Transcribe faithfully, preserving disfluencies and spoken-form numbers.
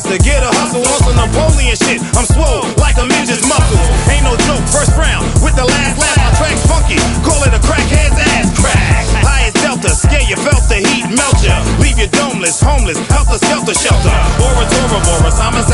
to get a hustle on some Napoleon shit. I'm swole like a midget's muscles. Ain't no joke, first round with the last laugh. My track's funky, call it a crackhead's ass crack. Highest delta, scare you, felt the heat melt ya. Leave you domeless, homeless, helter skelter shelter. Bora Tora Boris, I'm a